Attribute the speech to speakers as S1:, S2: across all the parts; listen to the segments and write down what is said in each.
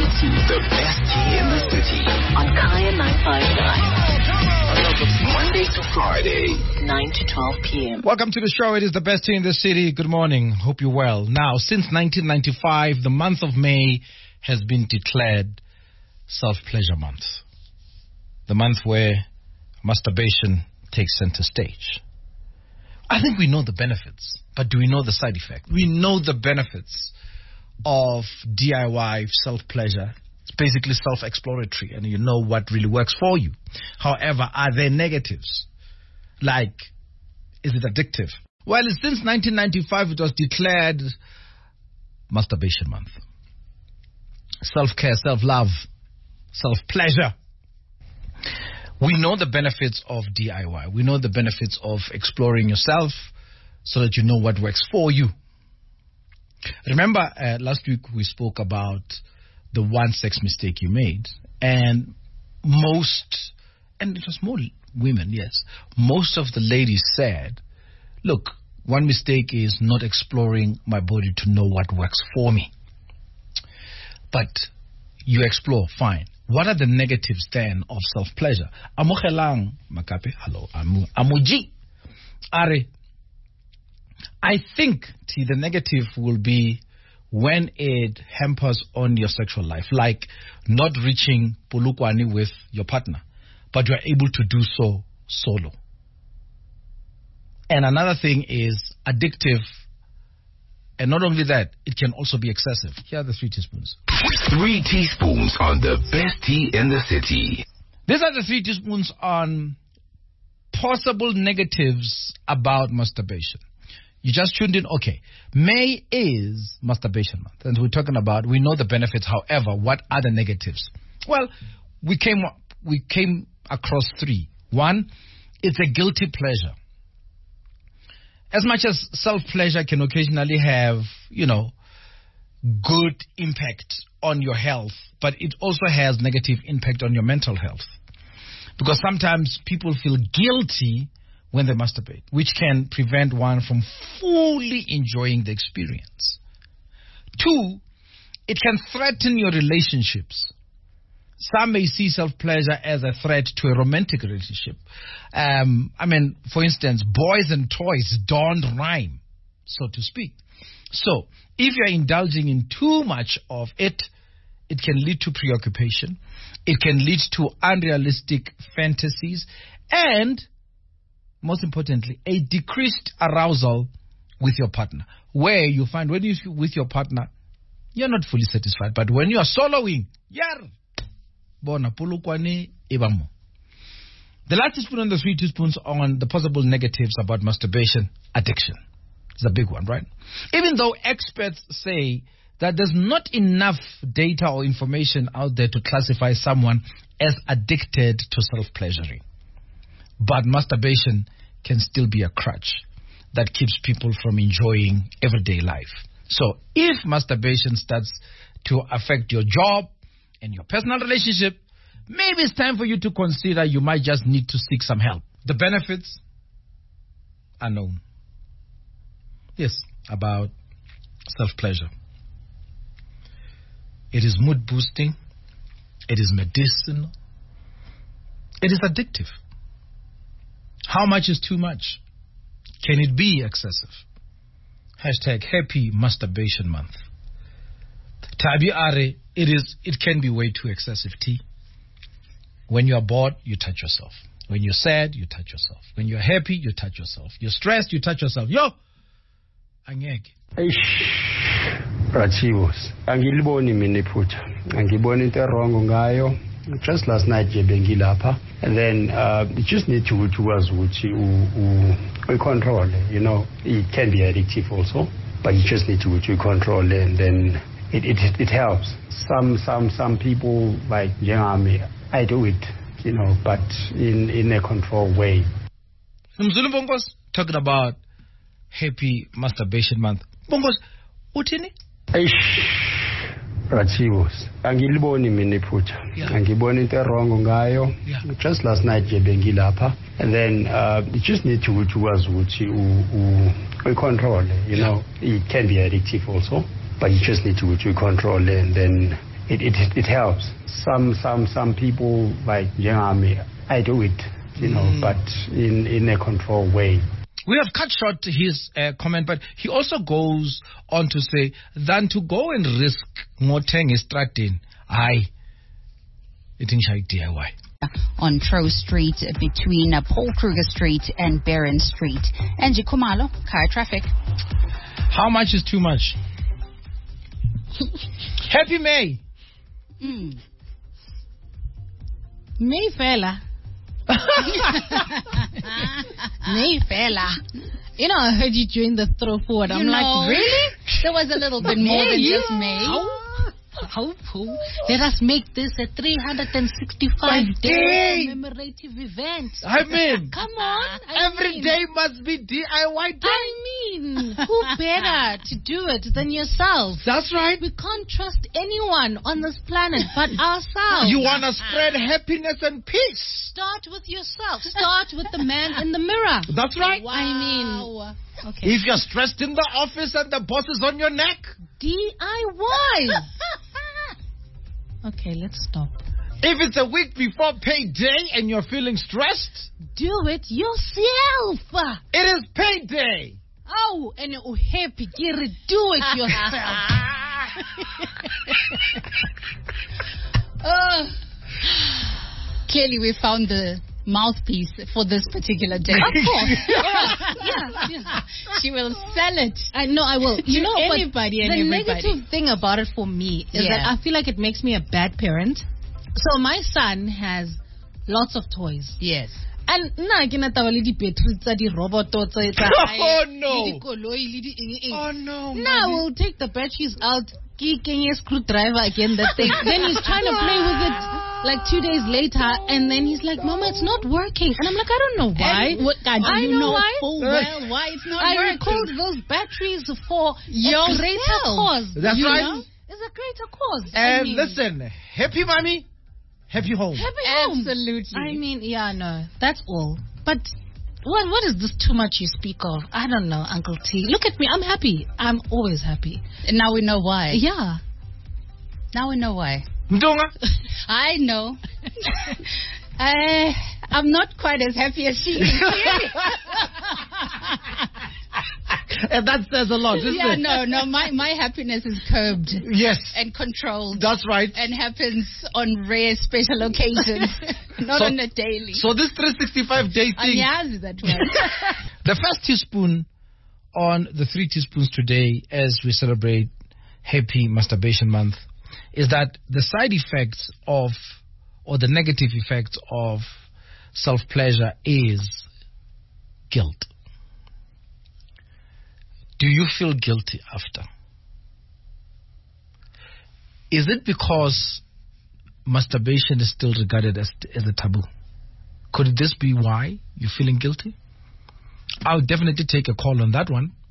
S1: The best tea in the city. On Kaya 959. Monday to Friday, 9 to 12 p.m.
S2: Welcome to the show. It is the best tea in the city. Good morning. Hope you're well. Now, since 1995, the month of May has been declared Self-Pleasure Month. The month where masturbation takes center stage. I think we know the benefits, but do we know the side effect? We know the benefits of DIY self-pleasure. It's basically self-exploratory, and you know what really works for you. However, are there negatives? Like, is it addictive? Well, since 1995, it was declared Masturbation Month. Self-care, self-love, self-pleasure. We know the benefits of DIY. We know the benefits of exploring yourself so that you know what works for you. Remember, last week we spoke about the one sex mistake you made. And it was more women, yes. Most of the ladies said, look, one mistake is not exploring my body to know what works for me. But you explore, fine. What are the negatives then of self-pleasure? Amogelang, Makape, hello, Amuji, Are. I think the negative will be when it hampers on your sexual life, like not reaching Pulukwani with your partner, but you are able to do so solo. And another thing is addictive. And not only that, it can also be excessive. Here are the 3 teaspoons.
S1: 3 teaspoons on the best tea in the city.
S2: These are the 3 teaspoons on possible negatives about masturbation. You just tuned in. Okay. May is Masturbation Month. And we're talking about, we know the benefits. However, what are the negatives? Well, we came across 3. 1, it's a guilty pleasure. As much as self-pleasure can occasionally have, good impact on your health, but it also has negative impact on your mental health. Because sometimes people feel guilty when they masturbate, which can prevent one from fully enjoying the experience. 2, it can threaten your relationships. Some may see self-pleasure as a threat to a romantic relationship. For instance, boys and toys don't rhyme, so to speak. So, if you're indulging in too much of it, it can lead to preoccupation. It can lead to unrealistic fantasies. And, most importantly, a decreased arousal with your partner. Where you find when you're with your partner, you're not fully satisfied. But when you are soloing, the last teaspoon and the 3 teaspoons on the possible negatives about masturbation, addiction. It's a big one, right? Even though experts say that there's not enough data or information out there to classify someone as addicted to self-pleasuring. But masturbation can still be a crutch that keeps people from enjoying everyday life. So if masturbation starts to affect your job and your personal relationship, maybe it's time for you to consider you might just need to seek some help. The benefits are known. Yes, about self-pleasure. It is mood boosting. It is medicinal. It is addictive. How much is too much? Can it be excessive? #Happy Masturbation Month. Tabi Are, it can be way too excessive. When you are bored, you touch yourself. When you're sad, you touch yourself. When you're happy, you touch yourself. You're stressed, you touch yourself. Angeke.
S3: Rachivos. Angiliboni mina iphutha. Angiboni into wrong ngayo. Just last night bengilapha, and then you just need to wazi ukuthi u control, it can be addictive also, but you just need to control, and then it helps. Some people like njengami, I do it, but in a controlled way.
S2: Mzulu Bongos talking about Happy Masturbation Month. Bongos, utini?
S3: Rachivos. Angiliboni mina iphutha. Angiboni into wrong ngayo. Just last night bengilapha, and then you just need to wazi ukuthi u control, it can be addictive also, but you just need to control, and then it helps. Some people like Jengami, I do it, but in a controlled way.
S2: We have cut short his comment, but he also goes on to say, than to go and risk ngoteng estradini, aye, iting shay DIY.
S4: On Tro Street between Paul Kruger Street and Barron Street. Angie Kumalo, car traffic.
S2: How much is too much? Happy May.
S5: May fella. May fella. You know, I heard you during the throw forward. I'm like, really?
S4: There was a little bit more than just May.
S5: Let us make this a 365-day commemorative event.
S2: I mean,
S5: come on.
S2: Every day must be DIY day.
S5: I mean, who better to do it than yourself?
S2: That's right.
S5: We can't trust anyone on this planet but ourselves.
S2: You want to spread happiness and peace.
S5: Start with yourself. Start with the man in the mirror.
S2: That's right.
S5: Wow. I mean, okay.
S2: If you're stressed in the office and the boss is on your neck,
S5: DIY. Okay, let's stop.
S2: If it's a week before payday and you're feeling stressed,
S5: do it yourself.
S2: It is payday.
S5: Oh, and you're happy. Do it yourself.
S4: Clearly, we found the mouthpiece for this particular day.
S5: Of course. Yeah.
S4: She will sell it.
S5: I know I will. You know,
S4: anybody and
S5: the
S4: everybody.
S5: negative thing about it for me is that I feel like it makes me a bad parent. So my son has lots of toys.
S4: Yes.
S5: And now
S2: Oh no. Oh no.
S5: Now we'll take the batteries out, kicking a screwdriver again, that thing. Then he's trying to play with it like 2 days later, and then he's like, Mama, it's not working. And I'm like, I don't know why.
S4: I know why.
S5: Full well why it's not working. I recalled those batteries for a greater cause.
S2: That's right.
S5: Know? It's a greater cause.
S2: And listen, happy mommy, happy home.
S5: Happy home.
S4: Absolutely.
S5: I mean, no, that's all. But what is this too much you speak of? I don't know, Uncle T. Look at me. I'm happy. I'm always happy.
S4: And now we know why.
S5: Yeah.
S4: Now we know why.
S2: Ndonga?
S4: I know. I'm not quite as happy as she is.
S2: And that says a lot, isn't it?
S4: No. My happiness is curbed.
S2: Yes.
S4: And controlled.
S2: That's right.
S4: And happens on rare special occasions, not on a daily.
S2: So this 365-day thing.
S4: That one.
S2: The first teaspoon on the 3 teaspoons today, as we celebrate Happy Masturbation Month, is that the side effects of, or the negative effects of self-pleasure is guilt. Do you feel guilty after? Is it because masturbation is still regarded as a taboo? Could this be why you're feeling guilty? I'll definitely take a call on that one.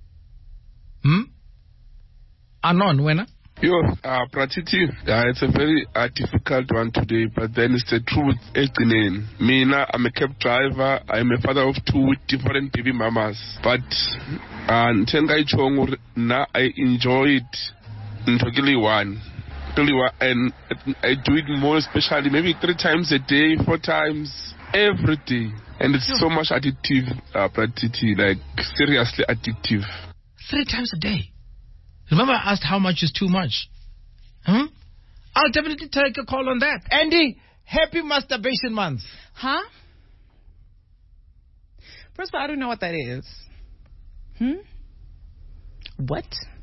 S2: Anon, Wena?
S6: Pratiti, it's a very difficult one today, but then it's the truth. Mina, I'm a cab driver. I'm a father of 2 with different baby mamas. But I enjoy it in one. And I do it more, especially maybe 3 times a day, 4 times, every day. And it's so much addictive, Pratiti, like seriously addictive.
S2: 3 times a day? Remember I asked how much is too much? I'll definitely take a call on that. Andy, happy Masturbation Month.
S7: Huh? First of all, I don't know what that is. What?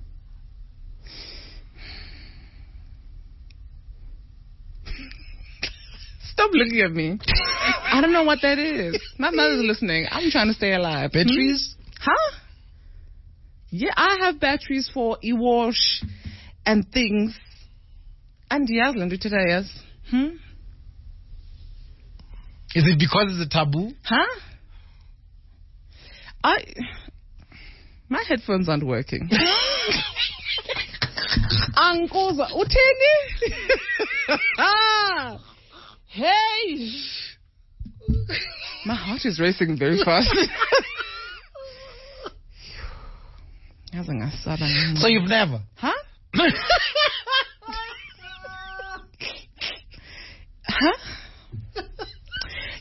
S7: Stop looking at me. I don't know what that is. My mother's listening. I'm trying to stay alive.
S2: Batteries?
S7: Huh? Yeah, I have batteries for e-wash and things. And Yazland today, yes.
S2: Is it because it's a taboo?
S7: Huh? My headphones aren't working. Uncles, Uteni. Hey. My heart is racing very fast.
S2: So you've never?
S7: Huh?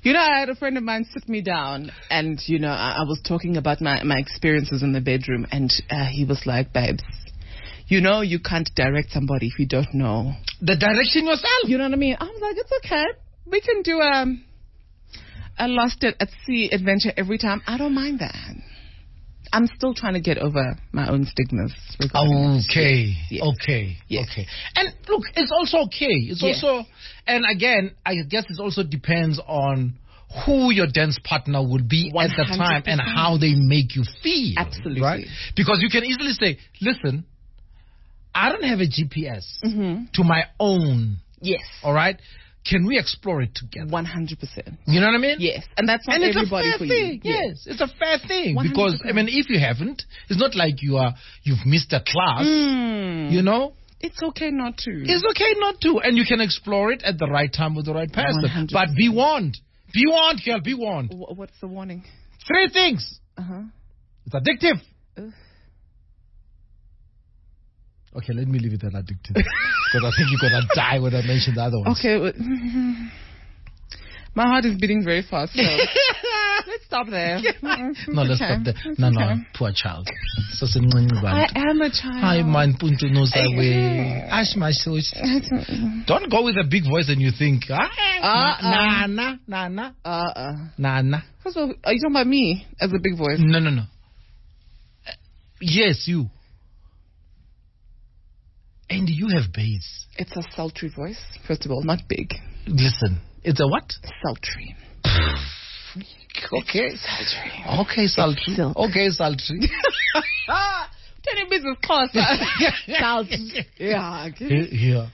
S7: You know, I had a friend of mine sit me down and, you know, I was talking about my experiences in the bedroom, and he was like, babes, you know you can't direct somebody if you don't know
S2: the direction yourself.
S7: You know what I mean? I was like, it's okay. We can do a Lost at Sea adventure every time. I don't mind that. I'm still trying to get over my own stigmas.
S2: Okay.
S7: Yes.
S2: Okay.
S7: Yes.
S2: Okay. And look, it's also okay. It's also, and again, I guess it also depends on who your dance partner will be 100%. At the time and how they make you feel.
S7: Absolutely.
S2: Right? Because you can easily say, listen, I don't have a GPS to my own.
S7: Yes.
S2: All right? Can we explore it together?
S7: 100%.
S2: You know what I mean?
S7: Yes. And that's not
S2: it's
S7: everybody
S2: a fair
S7: for
S2: thing.
S7: you.
S2: Yes. It's a fair thing.
S7: 100%.
S2: Because, I mean, if you haven't, it's not like you've missed a class. You know?
S7: It's okay not to.
S2: It's okay not to. And you can explore it at the right time with the right person.
S7: 100%.
S2: But be warned. Be warned, girl. Be warned.
S7: What's the warning?
S2: 3 things. It's addictive. Okay, let me leave it at addictive. Because I think you're going to die when I mention the other ones.
S7: Okay. My heart is beating very fast, so let's stop there.
S2: No, let's stop there. No, poor child.
S7: I am a child.
S2: Hi, man, punto no sabe. Ash my shoes. Don't go with a big voice and you think, Nana.
S7: First of all, are you talking about me as a big voice?
S2: No. Yes, you. And you have bass.
S7: It's a sultry voice, first of all, not big.
S2: Listen, it's a what?
S7: Sultry.
S2: Okay.
S7: Sultry.
S2: Okay, sultry. Okay, sultry.
S7: Tell your business class. Sultry. Yeah.
S2: Here.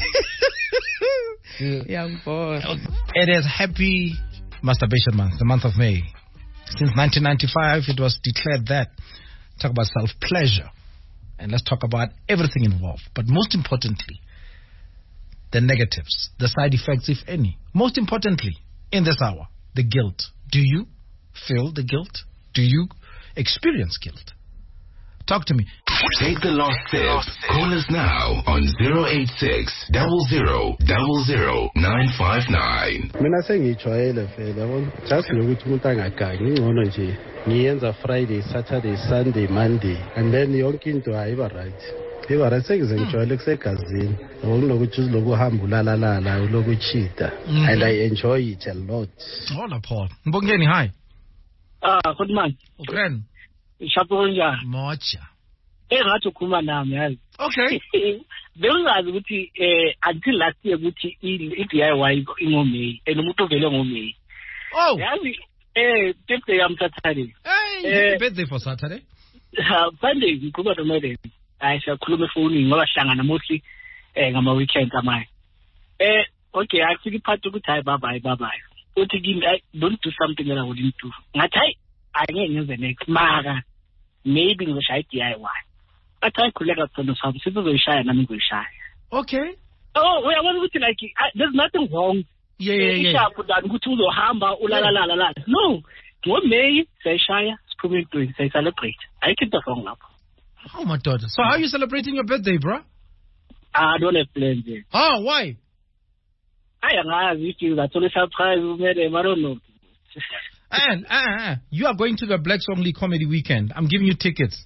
S7: Young boy.
S2: It is Happy Masturbation Month, the month of May. Since 1995, it was declared that. Talk about self-pleasure. And let's talk about everything involved. But most importantly, the negatives, the side effects, if any. Most importantly, in this hour, the guilt. Do you feel the guilt? Do you experience guilt? Talk to me.
S1: Take the last step. Call us now on 086 00 00 959.
S3: Mina sengijwayele vele yabona just nokuthi umuntu angagangi ngcono nje ngiyenza Friday, Saturday, Sunday, Monday and then yonke into ayiba right. Iba right sengize ngijwayele kusegazini. Ngokunokuthi uziloku uhamba ulalala uloku cheater and I enjoy it a lot.
S2: Hola Paul. Mbongeni hi.
S8: Good man.
S2: Ukren.
S8: Shapo njani?
S2: Mocha.
S8: Engathi ukhuluma nami yazi.
S2: Okay.
S8: Bengazi ukuthi until last year ukuthi i-DIY ingomei umuntu ovele ngomei.
S2: Oh.
S8: Yazi birthday yam Saturday.
S2: Hey, birthday for Saturday?
S8: Sunday ngikhuluma nomele. Siyakhuluma efonini ngoba sihlangana mostly ngama weekend amanye. Okay, akufika iphathi ukuthi hayi bye. Uthi kimi don't do something that I wouldn't do. Ngathi hayi angeke ngenze next maka maybe ngizoshaya DIY. Athi khuleka khona sami sizoyishaya nami ngizoyishaya.
S2: Okay.
S8: Oh, uyabona ukuthi like there's nothing wrong.
S2: Yeah.
S8: Ishapu that ukuthi uzohamba ulalala. No. Ngo-May sayishaya siphume into say-celebrate. Ayikho into wrong lapho.
S2: Oh my daughter. So how are you celebrating your birthday, bro?
S8: I don't have plans yet.
S2: Oh, why?
S8: Angazi if that's only surprise I don't know.
S2: And you are going to the Black Song League Comedy Weekend. I'm giving you tickets.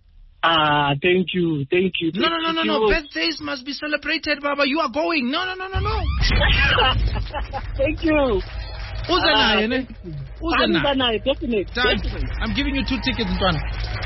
S8: Thank you.
S2: No. Birthdays must be celebrated, Baba. You are going. No.
S8: Thank you.
S2: Uzanaye,
S8: definitely.
S2: I'm giving you 2 tickets, Ntwana.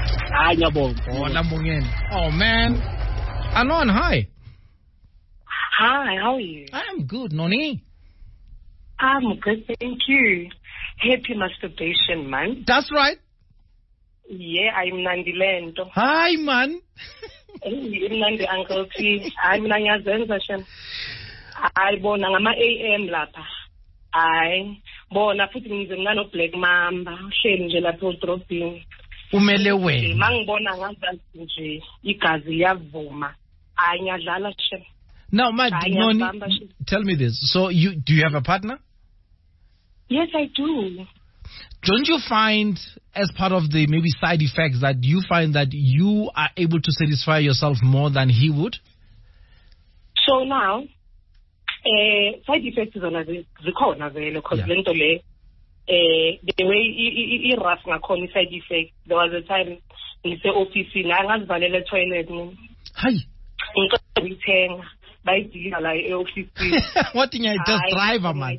S2: Oh, man. Anon, hi.
S9: Hi, how are you?
S2: I'm good, Noni.
S9: I'm good, thank you. Happy Masturbation Month.
S2: That's right.
S9: Yeah, I'm Nandi Lento.
S2: Hi, man.
S9: Nandi Uncle T. I'm Nanyazenza Shem. I born ngama AM lapha. I bona futhi ngizengana Black Mamba. Hleli nje lapho dropping.
S2: Umele wena.
S9: Mangibona ngazathi nje igazi yavuma. Ayanyadlala Shem.
S2: Now, Noni, tell me this. So, do you have a partner?
S9: Yes, I do.
S2: Don't you find, as part of the maybe side effects, that you find that you are able to satisfy yourself more than he would?
S9: So now, Side effects zona zikhona vele because lento le the way i-rough ngakhona i-side effect. There was a time ngise-office ngazivalela toilet
S2: hayi
S9: ngiqeda ukuyithenga bayidila la e-office.
S2: What in your test driver man?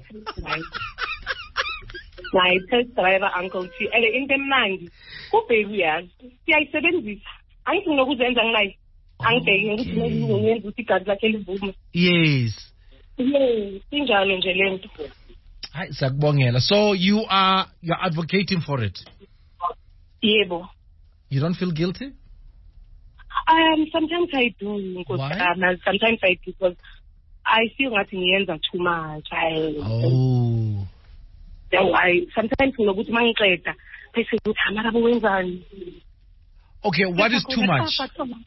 S9: My test driver Uncle T. And into emnandi kubaby yazi siyayisebenzisa angithi nokuzenza nginayo angibheki ukuthi ngiyenza ukuthi igazi lakhe livume.
S2: Yes.
S9: Injalo nje lento.
S2: Hayi sakubongela. So you're advocating for it?
S9: Yebo.
S2: You don't feel guilty?
S9: Sometimes I do.
S2: Why?
S9: Sometimes I do because I feel like ngiyenza too much.
S2: Oh.
S9: Sometimes ngokuthi mangiqeda bese ukuthi amara wenzani.
S2: Okay, what is too much?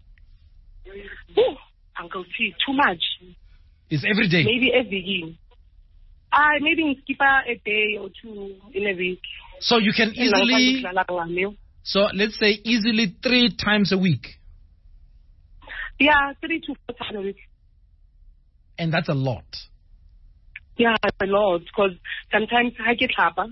S9: Uncle T, too much.
S2: It's every day.
S9: Maybe every week. Maybe skip a day or two in a week.
S2: So you can easily. So let's say easily 3 times a week.
S9: Yeah, 3 to 4 times a week.
S2: And that's a lot.
S9: Yeah, it's a lot because sometimes I get hapa,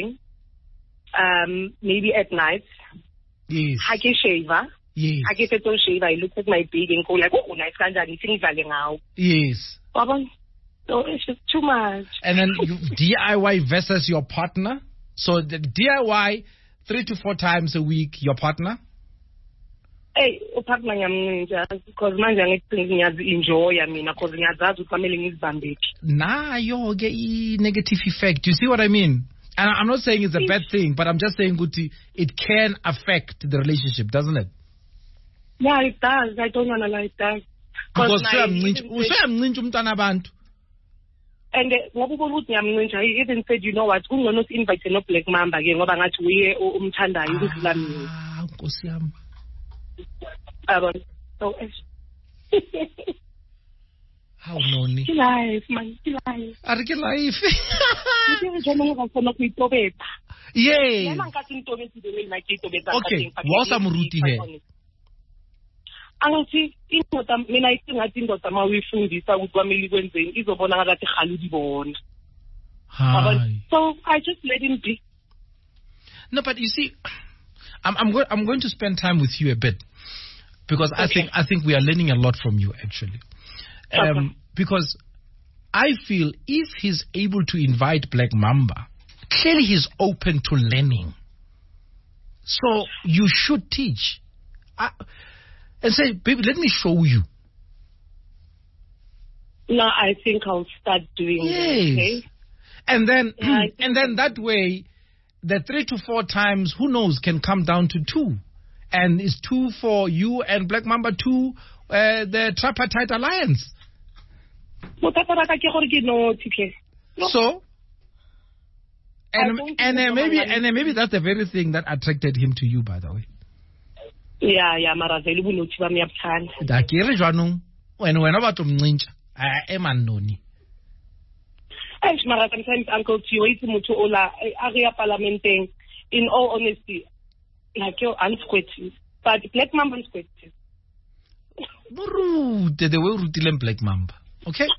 S9: maybe at night.
S2: Yes.
S9: I get shaver.
S2: Yes.
S9: I get a shaver. I look at my big and go like, oh, nice kanjani, things are now.
S2: Yes.
S9: So it's just too much.
S2: And then you DIY versus your partner. So the DIY 3 to 4 times a week, your partner?
S9: Hey, partner ngiyamncenga because manje ngiyazi-enjoy mina because ngiyazazi ukuthi kumele ngizibambeke.
S2: Nayo ke i-negative effect. You see what I mean? And I'm not saying it's a bad thing, but I'm just saying Guti, it can affect the relationship, doesn't it?
S9: Yeah, it does. I don't want to lie, it does.
S2: Because usuyamncintsha umntwana abantu.
S9: And he even said, you know what, ungcono invite no Black Mamba ke ngoba ngathi uye umthandayo ukudlula mina.
S2: Nkosi yami.
S9: So
S2: how noni?
S9: Life, man, life.
S2: Are ke life?
S9: Yeah.
S2: Okay, what's am ruti here?
S9: Angathi indoda mina isingathi indoda mawuyifundisa ukuthi kwameli kwenzeni izobona ngathi khaludi bona. So I just let him be.
S2: No, but you see, I'm going to spend time with you a bit because
S9: Okay.
S2: I think we are learning a lot from you actually. Because I feel if he's able to invite Black Mamba, clearly he's open to learning. So you should teach. And say, baby, let me show you.
S9: No, I think I'll start doing that. Okay?
S2: And then that way, the 3 to 4 times, who knows, can come down to 2. And it's 2 for you and Black Mamba 2, the tripartite alliance. So, and maybe that's the very thing that attracted him to you, by the way.
S9: Yeah, mara vele ubunothi bami yabuthanda.
S2: Dakere jwanong wena batho mncintsha emanoni.
S9: Mara sometimes Uncle T wait motho ola area parliamenteng, in all honesty, like you unsquatty, but Black Mamba unsquatty.
S2: Burute the way rutilem Black Mamba. Okay?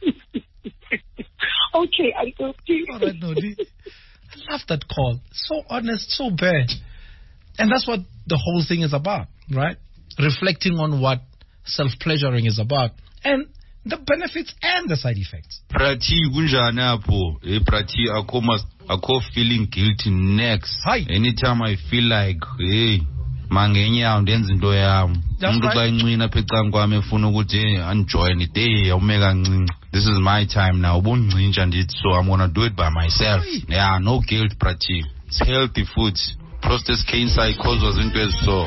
S9: Okay, Uncle T.
S2: All right, Nodi. I love that call. So honest, so bad. And that's what the whole thing is about, right? Reflecting on what self-pleasuring is about. And the benefits and the side effects.
S10: Prati kunjani apho? Prati ako feeling guilty next.
S2: Hi.
S10: Anytime I feel like, hey, mangenyawo ndenza into yami. Umuntu xa incina phe ecam kwami efuna ukuthi enjoy it. Hey, awumeka ncinci. This is my time now. Ubuncintsha ndithi, so I'm going to do it by myself. Yeah, no guilt, Prati. It's healthy foods. Prostate cancer causes into it, so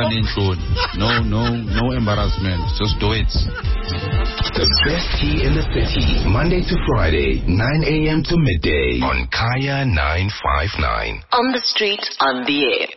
S10: no embarrassment. Just do it.
S1: The best tea in the city, Monday to Friday, 9 a.m. to midday on Kaya 959.
S11: On the street, on the air.